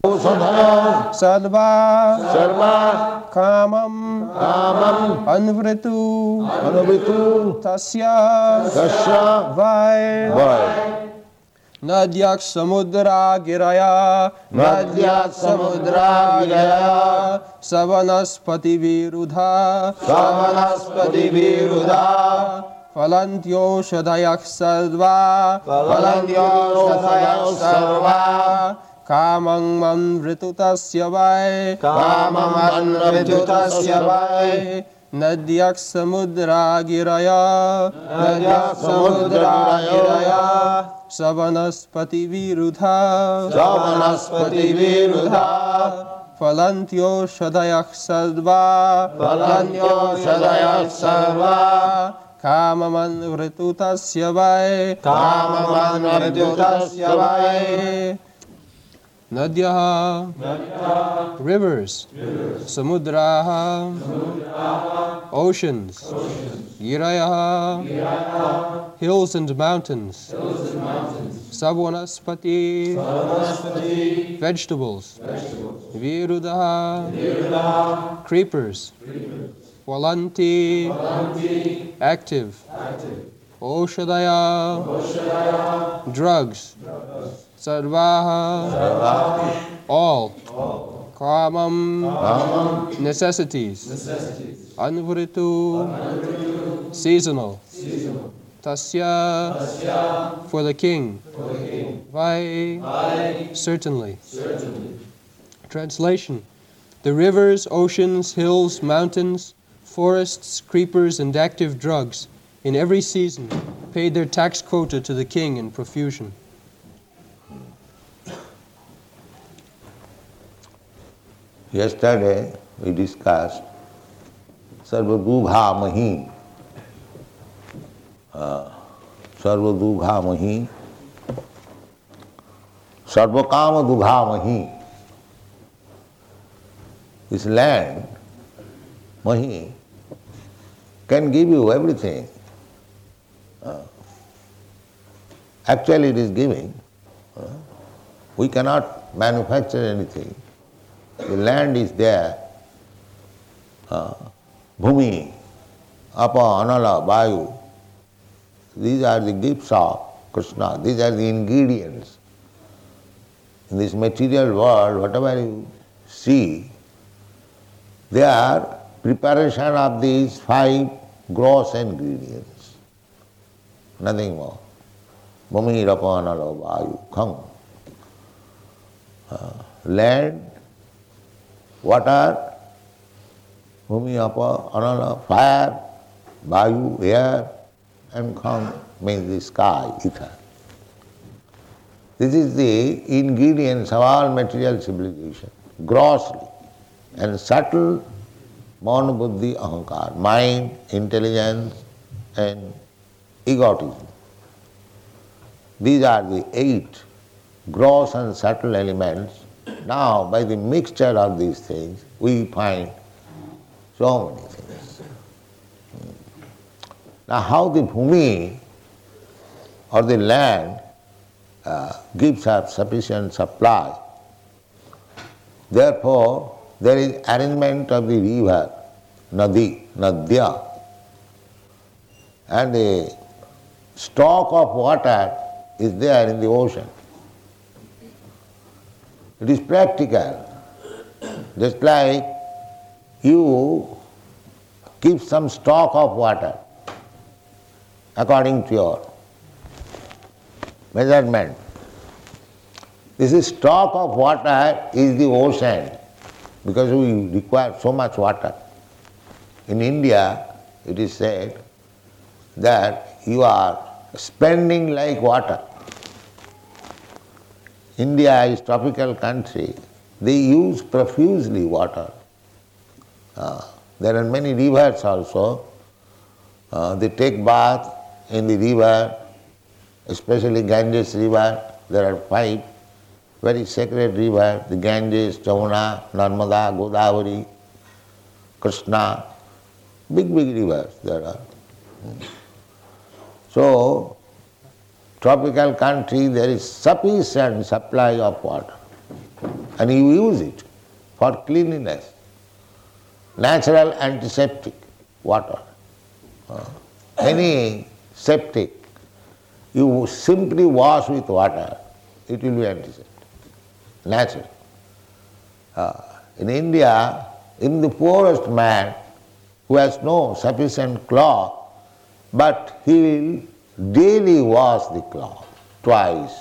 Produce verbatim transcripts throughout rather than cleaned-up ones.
Sadha Sarva Sarva Kamam Kamam Anvritu Anubhitu Tasya Tasya Vai Vai Nadyak Samudra Giraya Nadya Samudra Giraya Savanaspati Virudha Savanaspati Virudha Falantyo Shadayak Sarva Falantyo Shadayak Sarva Kamang Manvritu Tasya Vai Kamam Manvritu Tasya Vai Nadyak Samudra Giraya Nadyak Samudra Giraya Savanaspati Virudha Savanaspati Virudha Falantyo Shadayak Sarva Falantyo Shadayak Sarva Kamaman Vritu Tasya Vai Kamaman Vritu Tasya Vai Nadyaha Rivers Samudraha Oceans Girayaha Hills and mountains Savanaspati Vegetables Virudaha Creepers Valanti Active Oshadaya Drugs Sarvaha All Kamam Necessities Anvritu Seasonal Tasya For the king Vai Certainly Translation The rivers, oceans, hills, mountains, forests, creepers, and active drugs in every season paid their tax quota to the king in profusion. Yesterday we discussed Sarvadugha Mahi. Uh, Sarvadugha Mahi. Sarvakama Dugha Mahi. This land, Mahi, can give you everything. Uh, actually it is giving. Uh, we cannot manufacture anything. The land is there. Uh, Bhumi, Apa, Anala, Vayu. These are the gifts of Krishna. These are the ingredients. In this material world, whatever you see, they are preparation of these five gross ingredients. Nothing more. Bhumi, Apa, Anala, Vayu, Kham. Uh, land, water, Bhumi, Apa, Anala, fire, Vayu, air, and Kham means the sky, ether. This is the ingredients of all material civilization, grossly and subtle man, buddhi, ahankar, mind, intelligence, and egotism. These are the eight gross and subtle elements. Now, by the mixture of these things, we find so many things. Now, how the bhumi or the land uh, gives us sufficient supply. Therefore, there is arrangement of the river, nadi, nadya, and the stock of water is there in the ocean. It is practical. Just like you keep some stock of water according to your measurement. This is stock of water is the ocean because we require so much water. In India, it is said that you are spending like water. India is tropical country. They use profusely water. Uh, there are many rivers also. Uh, they take bath in the river, especially Ganges river. There are five very sacred rivers, the Ganges, Jamuna, Narmada, Godavari, Krishna. Big, big rivers there are. So, tropical country, there is sufficient supply of water. and you use it for cleanliness. Natural antiseptic water. Uh, any septic, you simply wash with water, it will be antiseptic. Natural. Uh, in India, in the poorest man who has no sufficient cloth, but he will daily wash the cloth twice.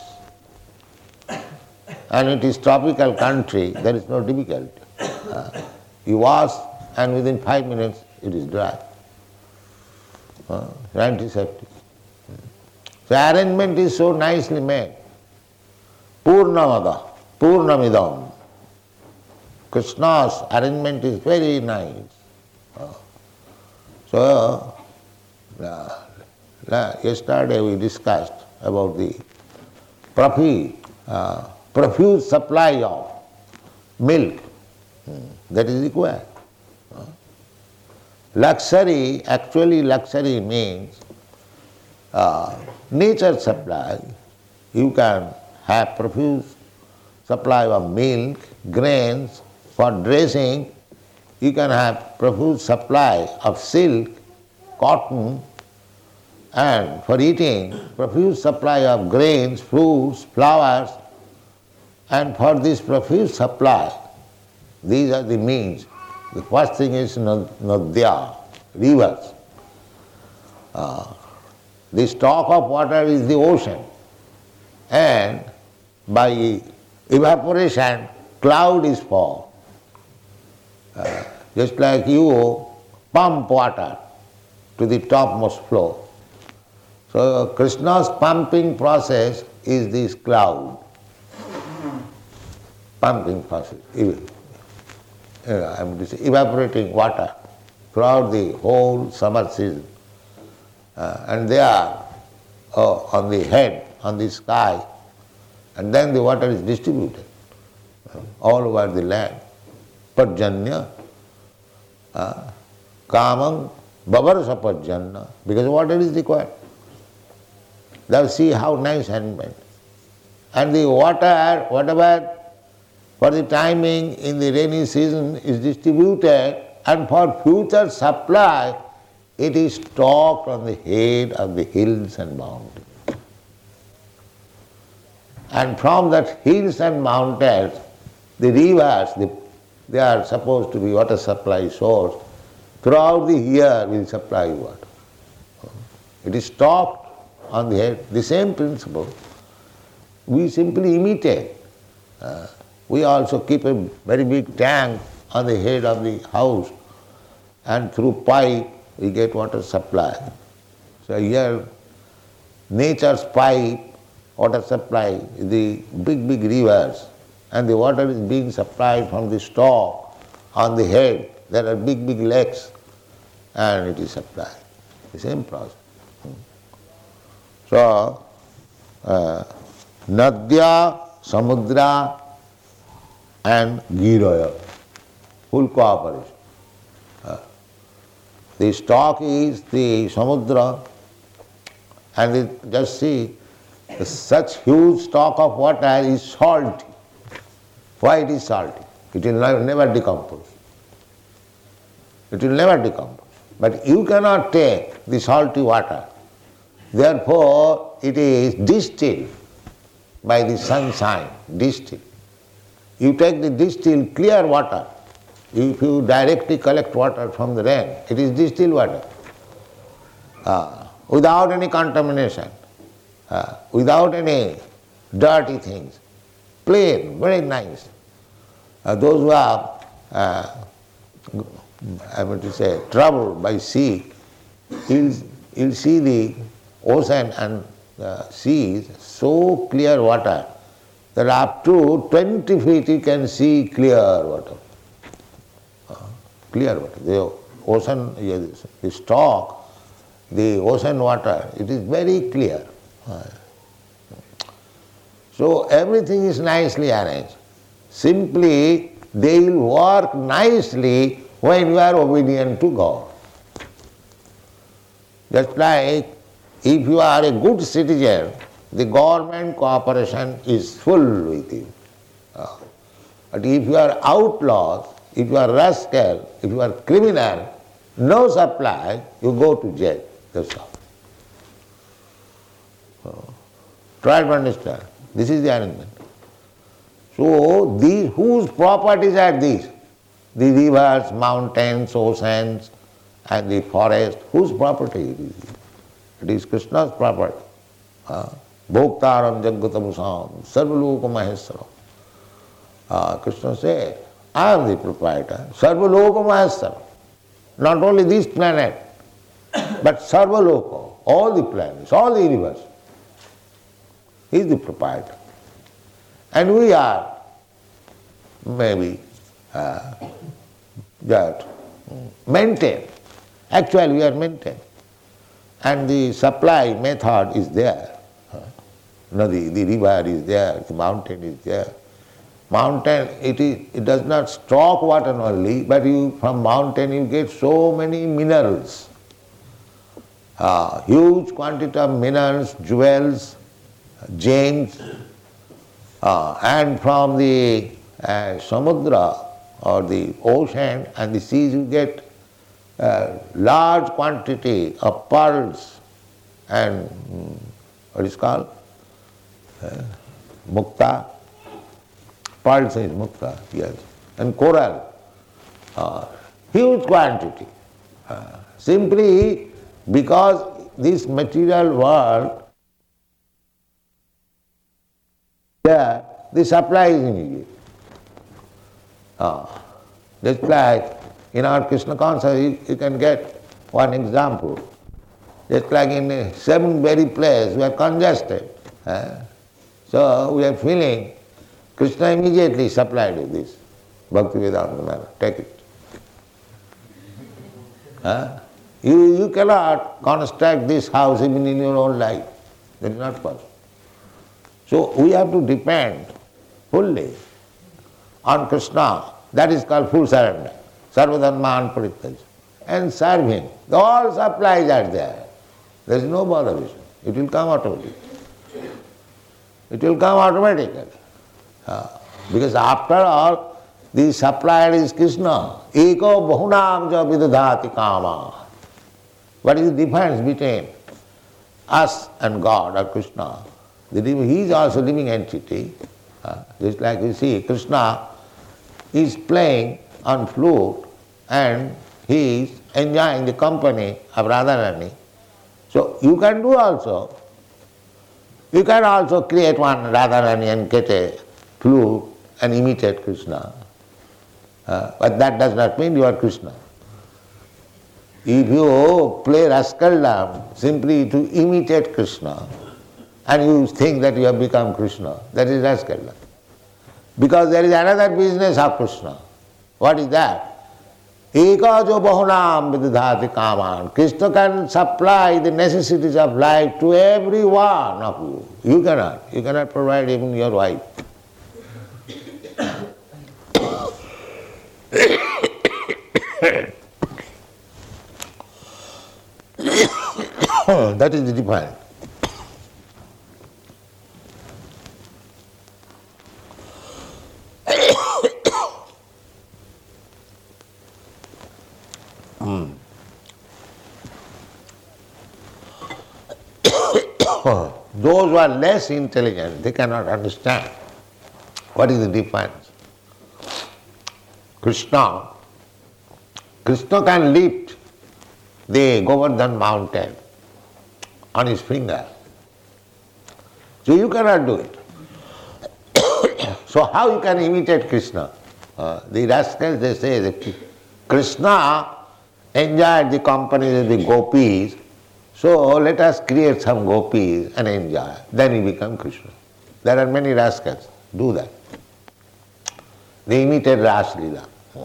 And it is tropical country, there is no difficulty. Uh, you wash and within five minutes it is dry. Uh, antiseptic. So arrangement is so nicely made. Purnamada, Purnamidam. Krishna's arrangement is very nice. Uh, so, uh, yesterday we discussed about the profuse, uh, profuse supply of milk. Hmm. That is required. Uh, luxury, actually luxury means uh, nature supply. You can have profuse supply of milk, grains, for dressing. You can have profuse supply of silk, cotton, and for eating, profuse supply of grains, fruits, flowers, and for this profuse supply, these are the means. The first thing is nadya, rivers. Uh, the stock of water is the ocean, and by evaporation, cloud is formed. Uh, just like you pump water to the topmost floor. So Krishna's pumping process is this cloud. Pumping process. I mean, evaporating water throughout the whole summer season. Uh, and they are uh, on the head, on the sky, and then the water is distributed uh, all over the land. Parjanya, uh, kamam, bavarsa parjanya, because water is required. Now see how nice arrangement. And the water, whatever for the timing in the rainy season is distributed, and for future supply it is stocked on the head of the hills and mountains. And from that hills and mountains, the rivers, the they are supposed to be water supply source. Throughout the year will supply water. It is stocked on the head. The same principle. We simply imitate. Uh, we also keep a very big tank on the head of the house, and through pipe we get water supply. So here nature's pipe, water supply, the big, big rivers, and the water is being supplied from the stock on the head. There are big, big lakes, and it is supplied. The same process. So, uh, Nadya, Samudra, and Giraya, full cooperation. Uh, the stock is the Samudra, and it, just see, such huge stock of water is salty. Why it is salty? It will never decompose. It will never decompose. But you cannot take the salty water. Therefore, it is distilled by the sunshine, distilled. You take the distilled clear water. If you directly collect water from the rain, it is distilled water. Uh, without any contamination, uh, without any dirty things. Plain, very nice. Uh, those who are, uh, I mean to say, troubled by sea, you'll, you'll see the ocean and the seas so clear water that up to twenty feet you can see clear water. Uh, clear water. The ocean, the stock, the ocean water, it is very clear. Uh, So everything is nicely arranged. Simply they will work nicely when you are obedient to God. Just like if you are a good citizen, the government cooperation is full with you. Uh, But if you are outlaws, if you are rascal, if you are criminal, no supply, you go to jail. That's all. So, try to understand. This is the arrangement. So, these, whose properties are these? The rivers, mountains, oceans, and the forest. Whose property it is? It is Krishna's property. Bhoktaram Jagatamusam Sarvaloka Maheswaram. Uh, Krishna said, I am the proprietor, Sarvaloka Maheswaram. Not only this planet, but Sarvaloka, all the planets, all the universe. He is the proprietor. And we are maybe uh, that maintained. Actually, we are maintained. And the supply method is there. Nadi, the river is there, the mountain is there. Mountain, it is, it does not stock water only, but you, from mountain you get so many minerals. Uh, huge quantity of minerals, jewels, gems, uh, and from the uh, samudra or the ocean and the seas you get uh, large quantity of pearls and mm, what is called? Uh, mukta. Pearls is mukta, yes. And coral. Uh, huge quantity. Uh, simply because this material world, there, the supply is immediate. Uh, just like in our Krishna concert, you, you can get one example. Just like in a seven-berry place, we are congested. Uh, so we are feeling, Krishna immediately supplied you this. Bhaktivedanta Maharaj, take it. Uh, you, you cannot construct this house even in your own life. That is not possible. So we have to depend fully on Krishna. That is called full surrender. Sarvadharman parityaja. And serve Him. All supplies are there. There is no botheration. It will come automatically. It will come automatically. Uh, because after all, the supplier is Krishna. Eko bahunam ja vidadhati kama. What is the difference between us and God or Krishna? The, he is also a living entity. Uh, just like you see, Krishna is playing on flute and he is enjoying the company of Radharani. So you can do also. You can also create one Radharani and get a flute and imitate Krishna. Uh, but that does not mean you are Krishna. If you play rascaldom simply to imitate Krishna and you think that you have become Krishna, that is rascaldom. Because there is another business of Krishna. What is that? Eka jo bahunam vidadhati kaman. Krishna can supply the necessities of life to every one of you. You cannot. You cannot provide even your wife. That is the difference. Hmm. Those who are less intelligent, they cannot understand what is the difference. Krishna, Krishna can lift the Govardhan mountain on his finger. So you cannot do it. So how you can imitate Krishna? Uh, the rascals, they say that Krishna enjoyed the company of the gopis, so let us create some gopis and enjoy. Then he become Krishna. There are many rascals, do that. They imitate Ras Leela.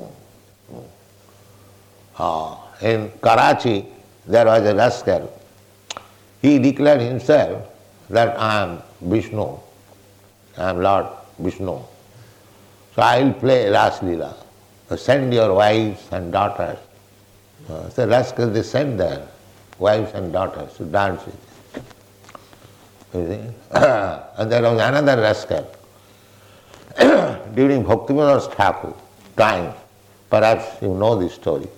Uh, in Karachi, there was a rascal. He declared himself that I am Vishnu, I am Lord Vishnu. So I will play Ras Leela. Send your wives and daughters. Uh, so rascals, they send their wives and daughters to dance with him. You see? And there was another rascal. during Bhaktivinoda Thakur time, perhaps you know this story.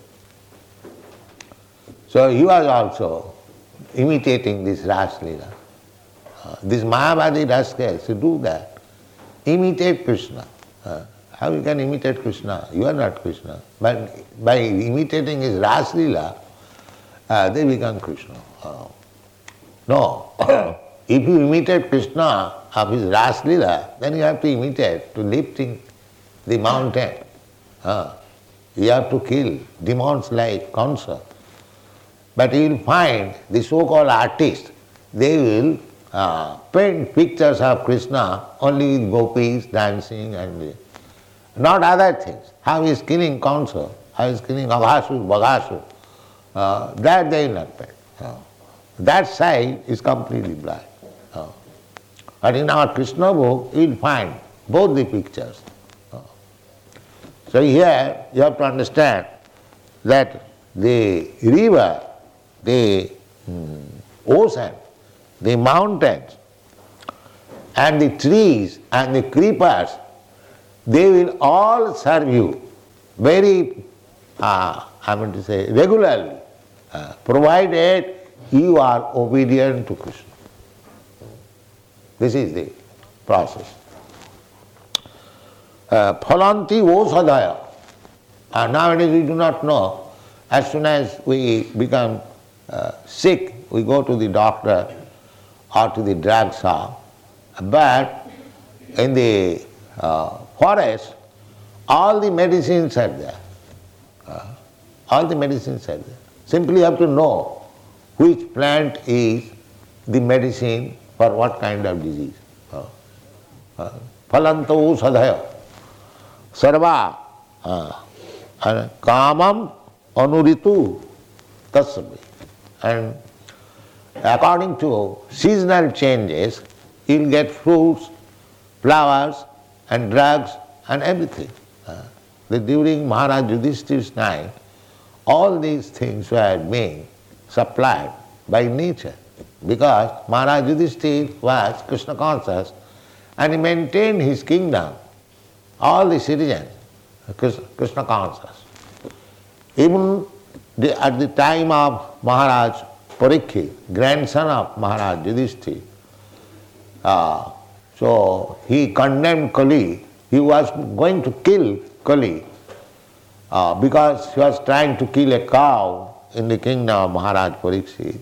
So he was also imitating this Ras Leela. Uh, these Mayavadi rascals who do that, imitate Krishna. Uh, how you can imitate Krishna? You are not Krishna. But by imitating his Ras Leela, uh, they become Krishna. Uh, no. If you imitate Krishna of his Ras Leela, then you have to imitate to lifting the mountain. Uh, you have to kill demons like Kansa. But you will find the so-called artists, they will uh, paint pictures of Krishna only with gopis dancing and not other things. How he is killing Kansa, how he is killing Aghasur, Baghasur, uh, that they will not paint. Uh, that side is completely black. Uh, but in our Krishna book, you will find both the pictures. Uh, so here you have to understand that the river, the mm, ocean, the mountains, and the trees and the creepers, they will all serve you very, uh, I mean to say, regularly, uh, provided you are obedient to Krishna. This is the process. Phalanti osadaya. Uh, nowadays we do not know. As soon as we become uh, sick, we go to the doctor or to the drug shop. But in the uh, forest, all the medicines are there. Uh, all the medicines are there. Simply you have to know which plant is the medicine for what kind of disease. Phalanto sadhaya. Sarva. Kamam anuritu tasmi. And according to seasonal changes, you will get fruits, flowers, and drugs, and everything. Uh, during Maharaj Yudhishthir's time, all these things were being supplied by nature, because Maharaj Yudhishthir was Krishna conscious and he maintained his kingdom, all the citizens, Krishna conscious. Even the, at the time of Maharaj Parikshit, grandson of Maharaj Yudhishthir, uh, so he condemned Kali. He was going to kill Kali uh, because he was trying to kill a cow in the kingdom of Maharaj Parikshit.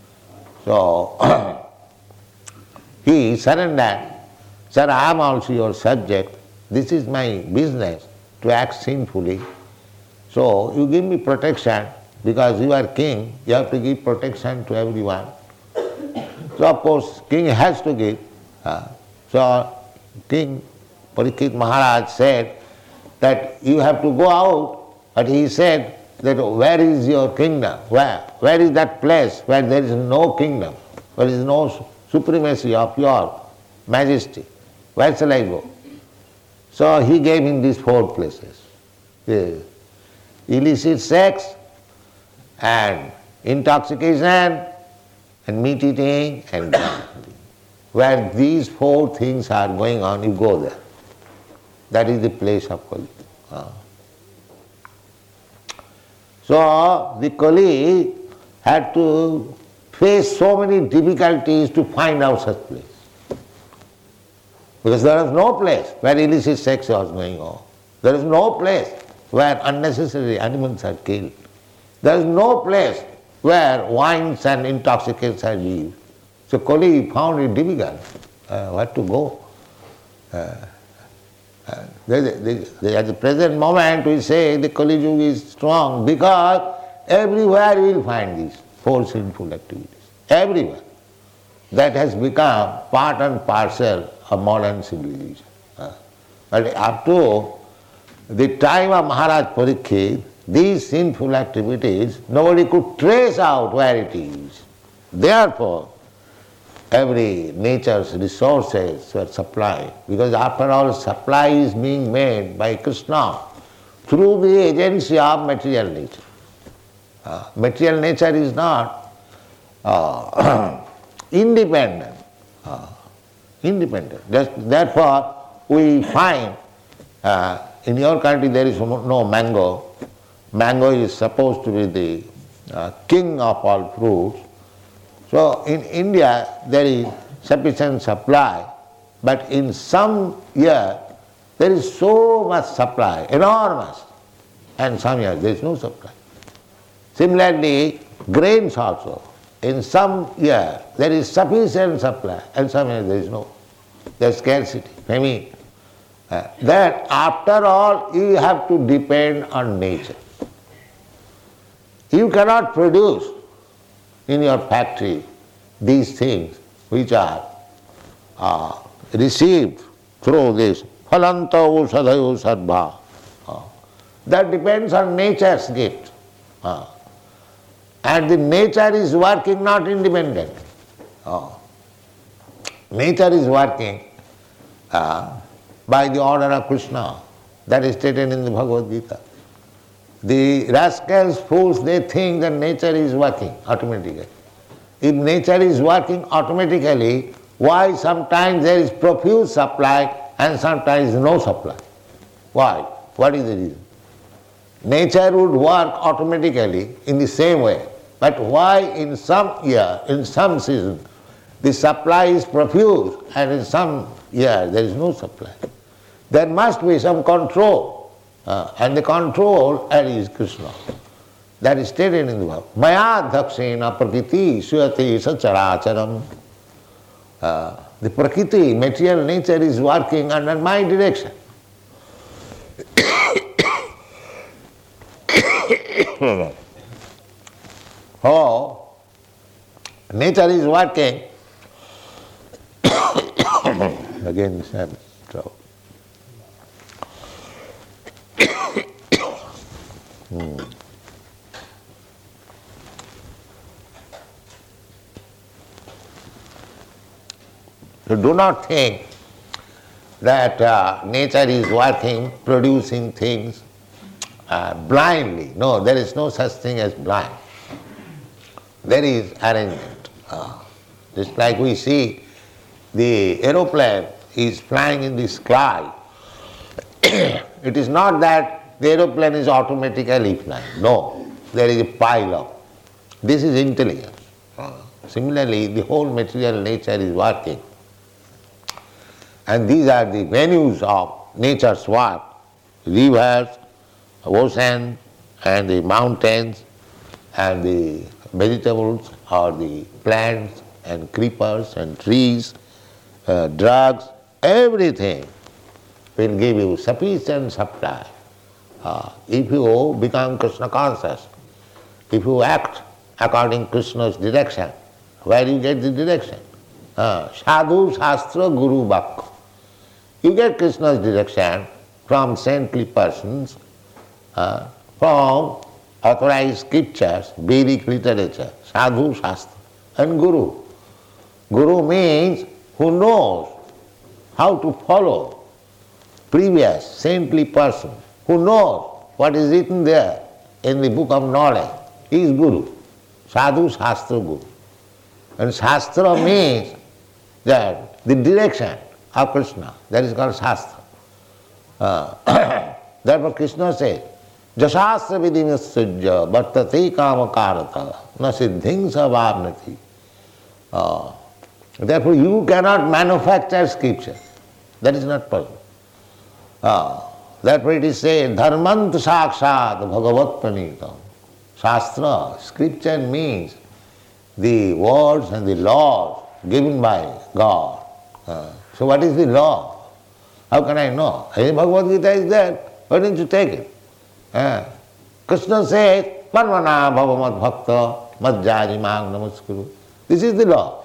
So he surrendered. Sir, I am also your subject. This is my business to act sinfully. So you give me protection because you are king. You have to give protection to everyone. So of course king has to give. Uh, so King Parikshit Maharaj said that you have to go out, but he said that where is your kingdom? Where? Where is that place where there is no kingdom? Where is no supremacy of your majesty? Where shall I go? So he gave him these four places. Yes. Illicit sex and intoxication and meat eating and where these four things are going on, you go there. That is the place of Kali. Uh. So the Kali had to face so many difficulties to find out such place. Because there was no place where illicit sex was going on. There is no place where unnecessary animals are killed. There is no place where wines and intoxicants are used. So Kali found it difficult uh, where to go. Uh, uh, they, they, they, at the present moment we say the Kali Yuga is strong because everywhere we will find these four sinful activities. Everywhere. That has become part and parcel of modern civilization. Uh, but up to the time of Maharaj Parikshit, these sinful activities, nobody could trace out where it is. Therefore, every nature's resources were supplied, because after all supply is being made by Krishna through the agency of material nature. Uh, material nature is not uh, independent. Uh, independent. Therefore, we find uh, in your country there is no, no mango. Mango is supposed to be the uh, king of all fruits. So in India there is sufficient supply, but in some year there is so much supply, enormous, and some years there is no supply. Similarly, grains also. In some year there is sufficient supply, and some years there is no. There is scarcity, famine. Uh, that after all you have to depend on nature. You cannot produce in your factory these things which are uh, received through this phalanta usadhayo sarva. Uh, that depends on nature's gift. Uh, and the nature is working not independent. Uh, nature is working uh, by the order of Krishna. That is stated in the Bhagavad Gita. The rascals, fools, they think that nature is working automatically. If nature is working automatically, why sometimes there is profuse supply and sometimes no supply? Why? What is the reason? Nature would work automatically in the same way, but why in some year, in some season, the supply is profuse and in some year there is no supply? There must be some control. Uh, and the control is Krishna. That is stated in the Bhagavad. Maya dhakshena prakriti suyate sacharacharam. Uh, the prakriti, material nature, is working under my direction. Oh, nature is working. Again, this happens. Trouble. Hmm. So do not think that uh, nature is working, producing things uh, blindly. No, there is no such thing as blind. There is arrangement. Uh, just like we see the aeroplane is flying in the sky. It is not that the aeroplane is automatically flying. No, there is a pile of. This is intelligence. Uh, similarly, the whole material nature is working. And these are the venues of nature's work. Rivers, ocean, and the mountains, and the vegetables, or the plants, and creepers, and trees, uh, drugs, everything will give you sufficient supply. Uh, if you become Krishna conscious, if you act according to Krishna's direction, where you get the direction? Uh, Sadhu, Shastra, Guru, Bhakti. You get Krishna's direction from saintly persons, uh, from authorized scriptures, Vedic literature, Sadhu, Shastra, and Guru. Guru means who knows how to follow previous saintly person, who knows what is written there in the book of knowledge. He is Guru. Sadhu, Shastra, Guru. And Shastra means that the direction of Krishna, that is called Shastra. Uh, therefore Krishna says, Jasastra vidimasujya vartate kamakarata na siddhing savabnati. Uh, therefore you cannot manufacture scripture. That is not possible. Uh, therefore it is said, dharmant sakshat bhagavat pranitam. Shastra, scripture means the words and the laws given by God. Uh, so what is the law? How can I know? Hey, Bhagavad Gita is there. Why don't you take it? Uh, Krishna says, Parvana bhavamad bhakta madjari mag namaskuru. This is the law.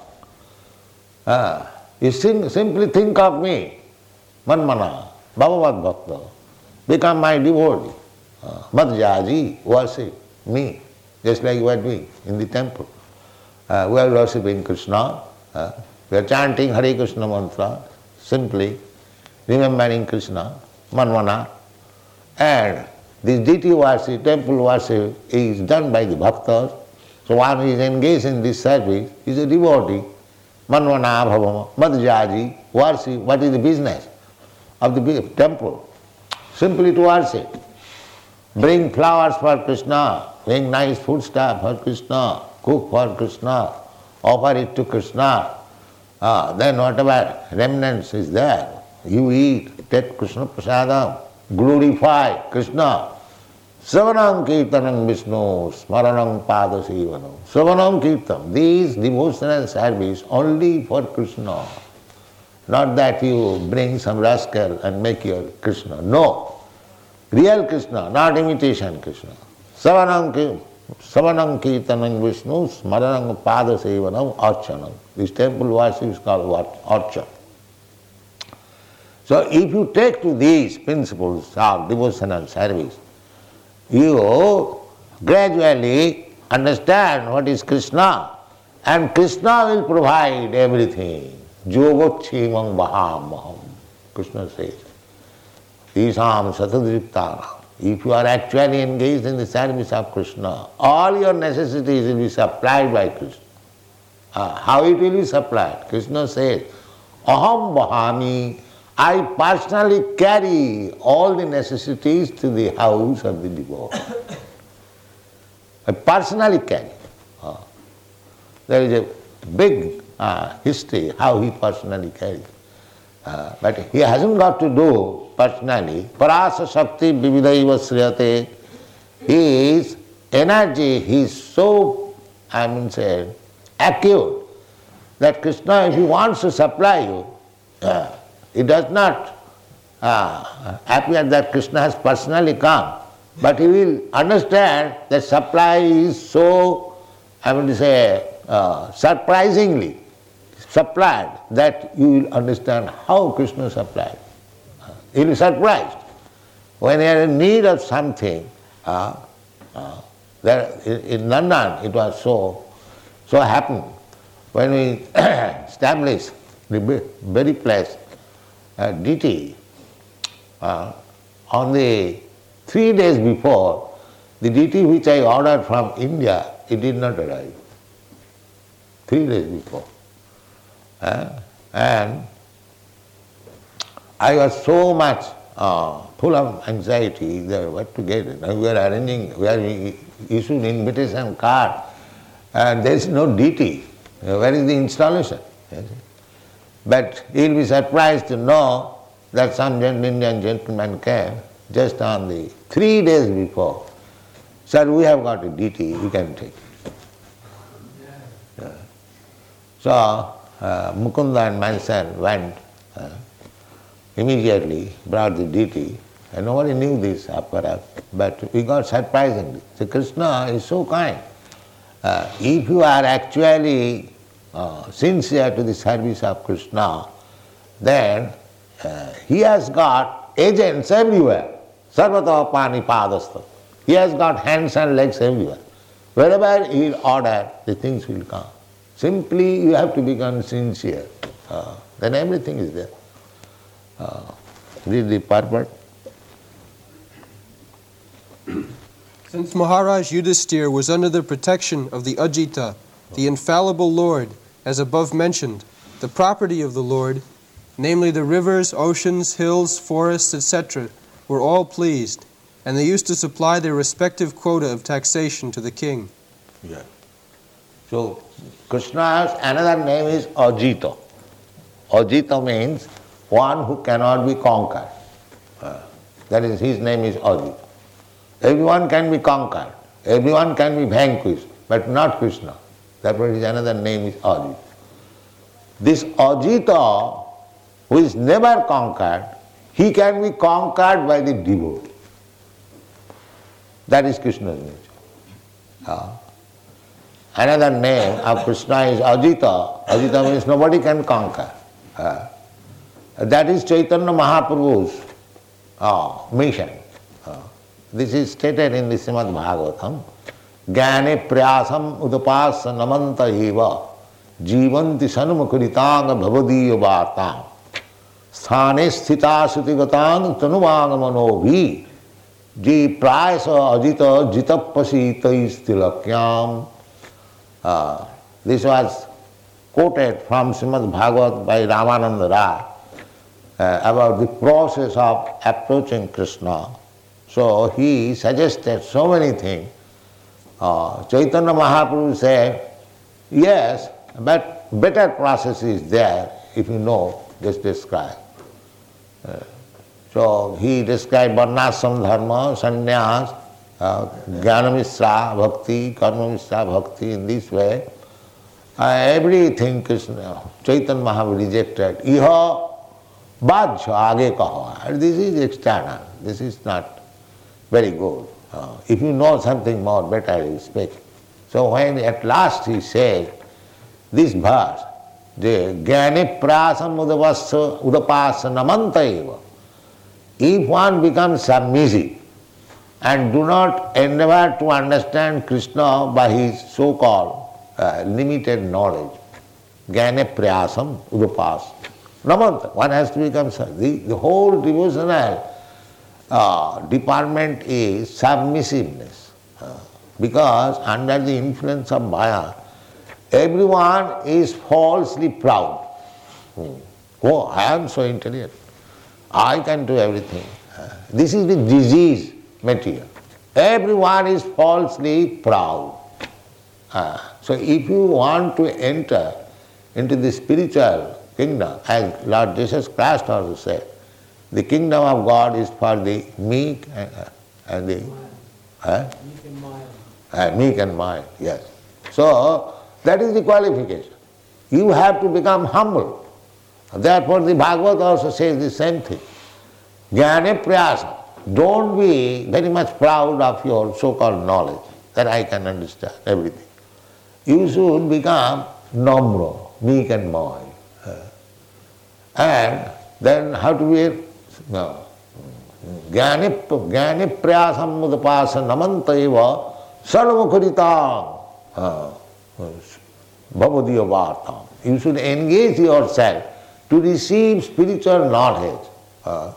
Uh, you sim- simply think of me, Manmana, bhavamad bhakta, become my devotee. Uh, madjaji, worship me, just like you are doing in the temple. Uh, we are worshipping Krishna. Uh, we are chanting Hare Krishna mantra, simply remembering Krishna, Manvana, and this deity worship, temple worship is done by the bhaktas. So one who is engaged in this service is a devotee. Manvana bhavama, madhyaji, worship, what is the business? of the big temple, simply to worship. Bring flowers for Krishna, bring nice food stuff for Krishna, cook for Krishna, offer it to Krishna. Ah, then whatever remnants is there, you eat, take Krishna prasadam, glorify Krishna. Savanam Kirtanam Vishnu, Smaranam Padasevanam. Savanam Kirtan, these devotional service only for Krishna. Not that you bring some rascal and make your Krishna. No. Real Krishna, not imitation Krishna. Savanam Savanam Kirtanam Vishnu, Smaranam Padasevanam Archanam. This temple worship is called what? Archa. So if you take to these principles of devotional service, you gradually understand what is Krishna, and Krishna will provide everything. Yogochimam vahamaham. Krishna says, Isam satadriptana. If you are actually engaged in the service of Krishna, all your necessities will be supplied by Krishna. Uh, how it will be supplied? Krishna says, Aham vahami. I personally carry all the necessities to the house of the devotee. I personally carry. Uh, there is a big uh, history how he personally carries. Uh, but he hasn't got to do personally. Parasa Shakti Vividaiva Sriyate. His energy, he is so, I mean, say, acute that Krishna, if he wants to supply you, uh, it does not uh, appear that Krishna has personally come, but he will understand that supply is so, I mean to say, uh, surprisingly supplied that you will understand how Krishna supplied. Uh, he will be surprised. When you are in need of something, uh, uh, there, in, in London it was so, so happened. When we established the very place, Uh, D T, uh, on the three days before, the D T which I ordered from India, it did not arrive. Three days before. Uh, and I was so much uh, full of anxiety that what to get it. We were arranging, we are issued invitation card, and there is no D T. Uh, where is the installation? Yes. But you will be surprised to know that some Indian gentleman came just on the three days before. Sir, we have got a D T, you can take it. Yeah. So uh, Mukunda and my son went, uh, immediately brought the D T, and nobody knew this apparatus, but we got surprisingly. So Krishna is so kind. Uh, if you are actually Uh, sincere to the service of Krishna, then uh, he has got agents everywhere. Sarvata pani padastha. He has got hands and legs everywhere. Wherever he will order, the things will come. Simply you have to become sincere. Uh, then everything is there. Uh, read the purport. Since Maharaj Yudhisthira was under the protection of the Ajita, the infallible Lord, as above mentioned, the property of the Lord, namely the rivers, oceans, hills, forests, et cetera, were all pleased, and they used to supply their respective quota of taxation to the king. Yeah. So Krishna's another name is Ajita. Ajita means one who cannot be conquered. Uh, that is, his name is Ajita. Everyone can be conquered, everyone can be vanquished, but not Krishna. Therefore his another name is Ajita. This Ajita, who is never conquered, he can be conquered by the devotee. That is Krishna's nature. Uh, another name of Krishna is Ajita. Ajita means nobody can conquer. Uh, that is Chaitanya Mahaprabhu's uh, mission. Uh, this is stated in the Srimad Bhagavatam. Jnane prayasam udapasa namanta eva jivanti sanumukuritang bhavadiya vartam sthane sthita sutigatang tanuvagamanovi ji prayasa ajita jitapasita istilakyam. This was quoted from Srimad Bhagavat by Ramananda Rai. uh, about the process of approaching Krishna. So he suggested so many things. Uh, Chaitanya Mahaprabhu said, yes, but better process is there if you know, just describe. Uh, so he described Varnashram Dharma, Sannyas, uh, Jnanamisra Bhakti, Karmamisra Bhakti in this way. Uh, everything Krishna, Chaitanya Mahaprabhu rejected. Iha bhajya age kaho. And this is external, this is not very good. Uh, if you know something more, better you speak. So when at last he said this verse, the Jnani prasam udapasa udapasa namanta eva. If one becomes submissive and do not endeavor to understand Krishna by his so-called uh, limited knowledge, Jnani prasam udapasa namanta, one has to become the, the whole devotional uh, department is submissiveness. Uh, because under the influence of Maya, everyone is falsely proud. Hmm. Oh, I am so intelligent. I can do everything. Uh, this is the disease material. Everyone is falsely proud. Uh, so if you want to enter into the spiritual kingdom, as Lord Jesus Christ also said, the kingdom of God is for the meek and, uh, and the uh, Meek and mild. Uh, meek and mild, yes. So that is the qualification. You have to become humble. Therefore the Bhagavad also says the same thing. Jnane prayasa. Don't be very much proud of your so-called knowledge, that I can understand everything. You should become namra, meek and mild. Uh, and then how to be? No. Jnani prayasam udapasa namanta eva sarvakaritam bhavadiya vartam. You should engage yourself to receive spiritual knowledge uh,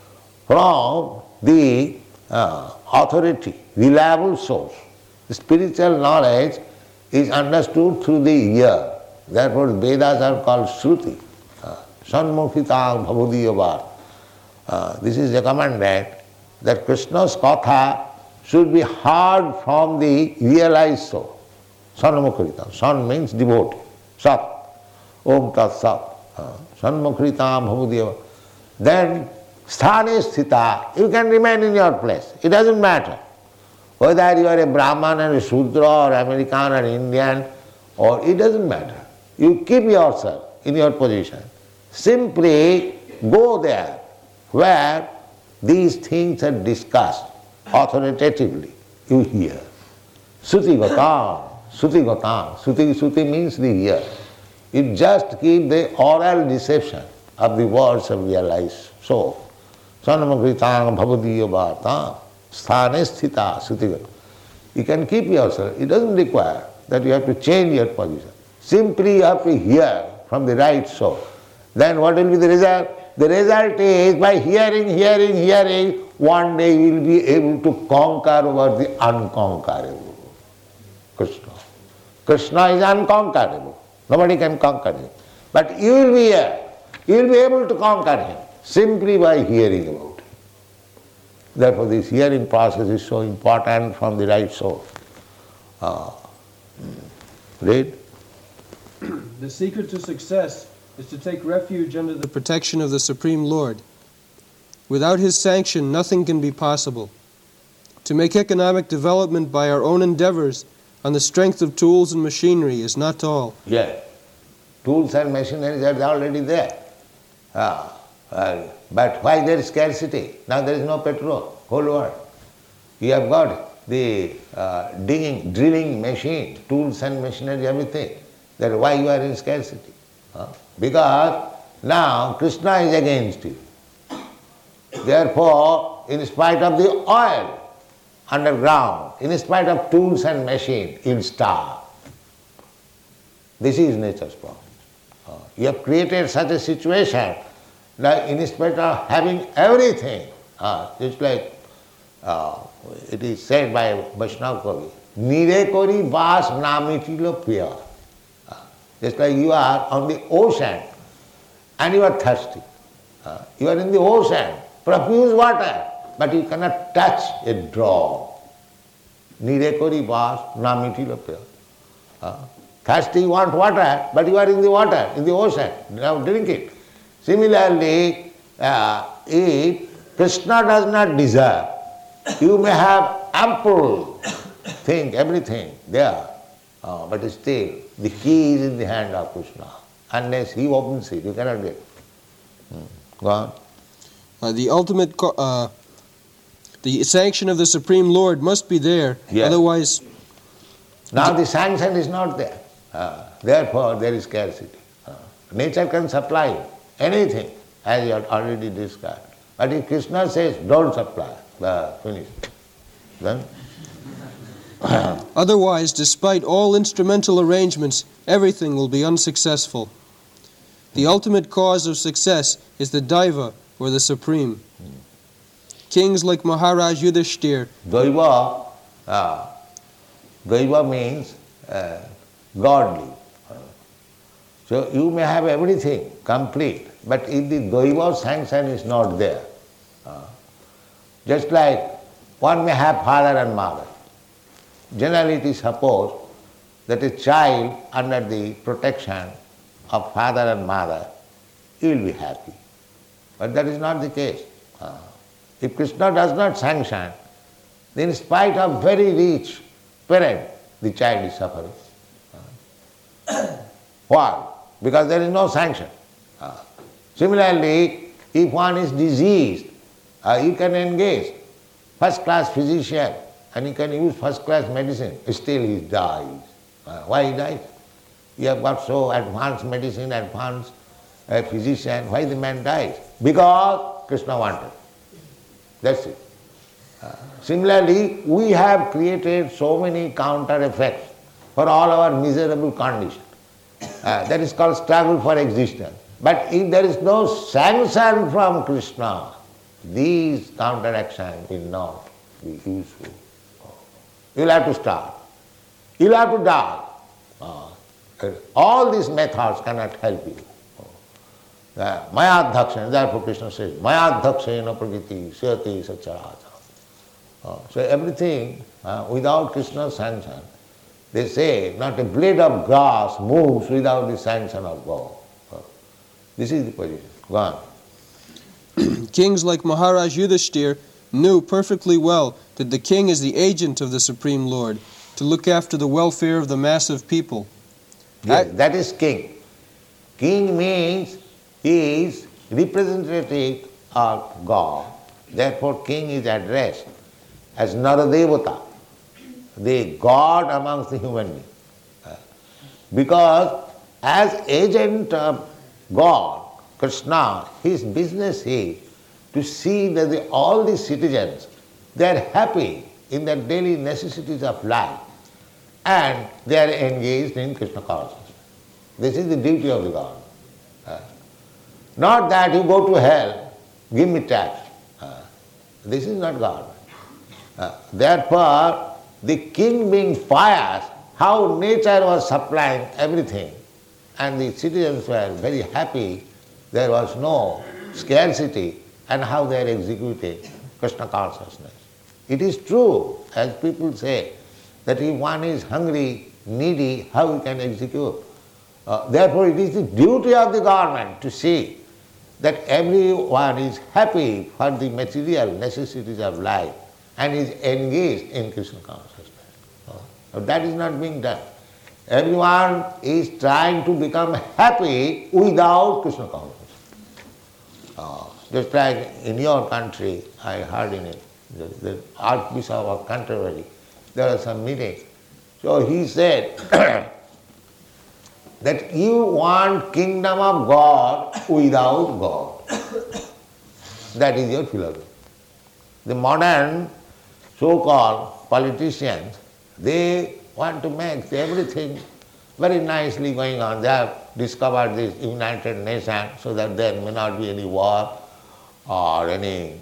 from the uh, authority, reliable source. The spiritual knowledge is understood through the ear. Therefore Vedas are called Shruti. Sanmukhitam bhavadiya vartam. Uh, this is recommended that Krishna's katha should be heard from the realized soul. Sanmukhrita. San means devotee. Sat. Om tat sat. Sanmukhrita bhavadiya. Then sthane sthita. You can remain in your place. It doesn't matter whether you are a Brahman or a Shudra or American or Indian, or it doesn't matter. You keep yourself in your position. Simply go there where these things are discussed authoritatively. You hear. Suti gatam, suti gatam. Suti, suti means the ear. You just keep the oral deception of the words of realized soul. Sanamagritam bhavadiya vartam sthane sthita suti gatam. You can keep yourself. It doesn't require that you have to change your position. Simply you have to hear from the right soul. Then what will be the result? The result is by hearing, hearing, hearing, one day you will be able to conquer over the unconquerable. Krishna. Krishna is unconquerable. Nobody can conquer him. But you will be here. You will be able to conquer him simply by hearing about him. Therefore this hearing process is so important from the right soul. Uh, read. The secret to success is to take refuge under the protection of the Supreme Lord. Without His sanction, nothing can be possible. To make economic development by our own endeavors on the strength of tools and machinery is not all. Yes. Tools and machinery are already there. Ah, uh, but why there is scarcity? Now there is no petrol, whole world. You have got the uh, digging, drilling machine, tools and machinery, everything. That why you are in scarcity. Huh? Because now Krishna is against you. Therefore, in spite of the oil underground, in spite of tools and machine, you'll starve. This is nature's problem. Uh, you have created such a situation that in spite of having everything, uh, it's like uh, it is said by Vaishnava Kavi, Nire kori vas namitilo piya. Just like you are on the ocean and you are thirsty. Uh, you are in the ocean, profuse water, but you cannot touch a drop. Nire kori bas na mitil apya. Thirsty, you want water, but you are in the water, in the ocean. Now drink it. Similarly, uh, if Krishna does not desire, you may have ample thing, everything there, uh, but still the key is in the hand of Krishna. Unless he opens it, you cannot get. Hmm. Go on. Uh, the ultimate, co- uh, the sanction of the Supreme Lord must be there, Yes. otherwise... Now the sanction is not there. Uh, therefore, there is scarcity. Uh, nature can supply anything, as you have already described. But if Krishna says, don't supply, uh, finish. Then? Otherwise, despite all instrumental arrangements, everything will be unsuccessful. The ultimate cause of success is the Daiva, or the Supreme. Kings like Maharaj Yudhishthir. Daiva, uh, Daiva means uh, godly. So you may have everything complete, but if the Daiva sanction is not there, uh, just like one may have father and mother. Generally it is supposed that a child under the protection of father and mother, he will be happy. But that is not the case. Uh, if Krishna does not sanction, then in spite of very rich parent, the child is suffering. Uh, why? Because there is no sanction. Uh, similarly, if one is diseased, uh, you can engage first-class physician and he can use first-class medicine, still he dies. Uh, why he dies? You have got so advanced medicine, advanced uh, physician, why the man dies? Because Krishna wanted. That's it. Uh, similarly, we have created so many counter effects for all our miserable condition. Uh, that is called struggle for existence. But if there is no sanction from Krishna, these counteractions will not be useful. You will have to start. You will have to die. Uh, all these methods cannot help you. Uh, Mayadhakshan, therefore Krishna says, Mayadhakshena prakriti syati sacharacha. Uh, so everything uh, without Krishna's sanction, they say not a blade of grass moves without the sanction of God. Uh, this is the position. Go on. Kings like Maharaj Yudhishthir knew perfectly well that the king is the agent of the Supreme Lord to look after the welfare of the mass of people. Yes, that is king. King means he is representative of God. Therefore king is addressed as Naradevata, the God amongst the human beings. Because as agent of God, Krishna, his business is to see that the, all the citizens, they are happy in their daily necessities of life and they are engaged in Krishna consciousness. This is the duty of the God. Uh, not that you go to hell, give me tax. Uh, this is not God. Uh, therefore, the king being pious, how nature was supplying everything, and the citizens were very happy, there was no scarcity, and how they are executing Krishna consciousness. It is true, as people say, that if one is hungry, needy, how he can execute? Uh, therefore, it is the duty of the government to see that everyone is happy for the material necessities of life and is engaged in Krishna consciousness. Uh, that is not being done. Everyone is trying to become happy without Krishna consciousness. Uh, just like in your country, I heard in it, the, the Archbishop of Canterbury, there was some meeting. So he said that you want kingdom of God without God. That is your philosophy. The modern so-called politicians, they want to make everything very nicely going on. They have discovered this United Nations so that there may not be any war or any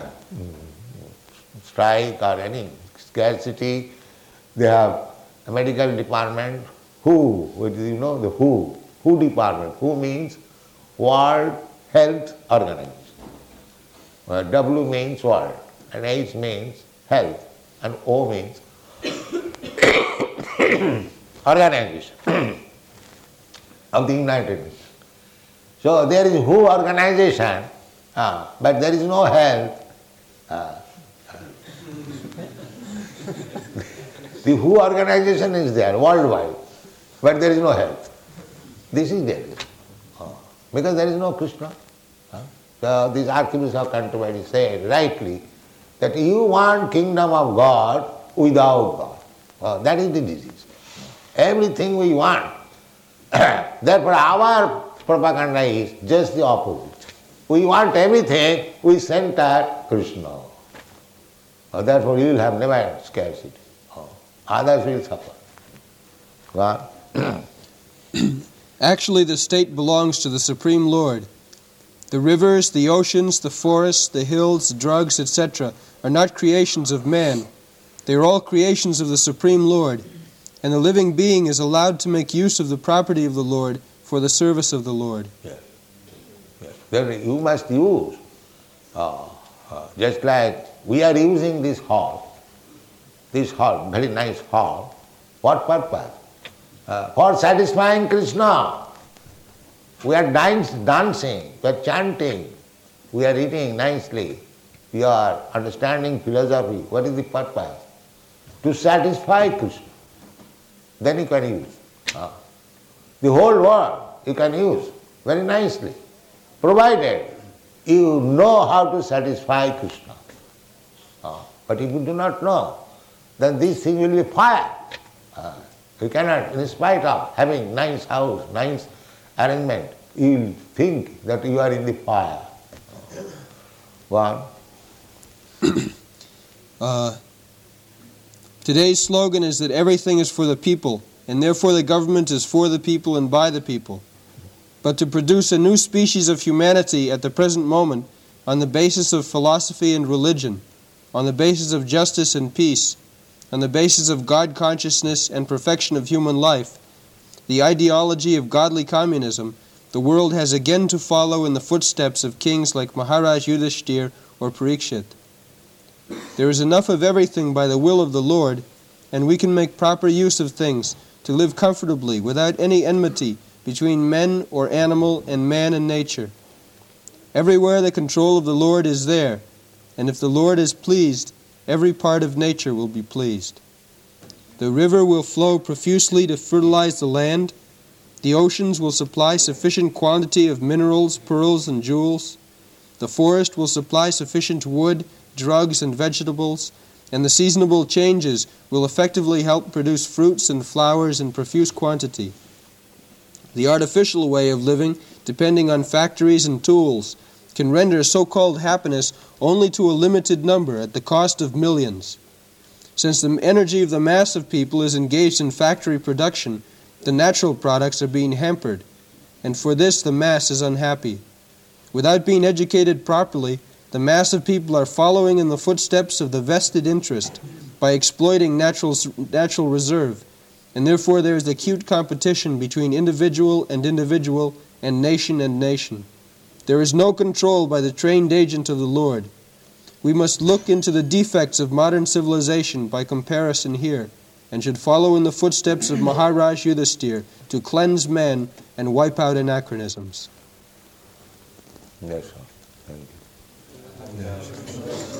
strike or any scarcity. They have a medical department. Who? You know the who? Who department? Who means World health organization. Uh, W means world, and H means health, and O means organization of the United Nations. So there is W H O organization, uh, but there is no health. Uh, the W H O organization is there worldwide, but there is no health. This is there. Uh, because there is no Krishna. Uh, so this Archbishop of Canterbury said rightly that you want kingdom of God without God. Uh, that is the disease. Everything we want. Therefore our propaganda is just the opposite. We want everything, we center Krishna. Uh, therefore you will have never scarcity. Uh, others will suffer. God. Actually, the state belongs to the Supreme Lord. The rivers, the oceans, the forests, the hills, the drugs, et cetera are not creations of man. They are all creations of the Supreme Lord, and the living being is allowed to make use of the property of the Lord for the service of the Lord. Yes. Yes. Then you must use, uh, uh, just like we are using this hall, this hall, very nice hall, what purpose? Uh, for satisfying Krishna. We are dance, dancing, we are chanting, we are eating nicely, we are understanding philosophy. What is the purpose? To satisfy Krishna. Then you can use. Uh, the whole world you can use very nicely, provided you know how to satisfy Krishna. Uh, but if you do not know, then this thing will be fire. Uh, you cannot, in spite of having nice house, nice arrangement, you will think that you are in the fire. One. uh, today's slogan is that everything is for the people, and therefore the government is for the people and by the people. But to produce a new species of humanity at the present moment on the basis of philosophy and religion, on the basis of justice and peace, on the basis of God consciousness and perfection of human life, the ideology of godly communism, the world has again to follow in the footsteps of kings like Maharaj Yudhishthir or Parikshit. There is enough of everything by the will of the Lord, and we can make proper use of things to live comfortably without any enmity between men or animal and man and nature. Everywhere the control of the Lord is there, and if the Lord is pleased, every part of nature will be pleased. The river will flow profusely to fertilize the land. The oceans will supply sufficient quantity of minerals, pearls, and jewels. The forest will supply sufficient wood, drugs, and vegetables, and the seasonable changes will effectively help produce fruits and flowers in profuse quantity. The artificial way of living, depending on factories and tools, can render so-called happiness only to a limited number at the cost of millions. Since the energy of the mass of people is engaged in factory production, the natural products are being hampered, and for this the mass is unhappy. Without being educated properly, the mass of people are following in the footsteps of the vested interest by exploiting natural, natural reserve, and therefore there is acute competition between individual and individual and nation and nation. There is no control by the trained agent of the Lord. We must look into the defects of modern civilization by comparison here, and should follow in the footsteps of Maharaj Yudhishthir to cleanse man and wipe out anachronisms. Yes, sir. Thank you.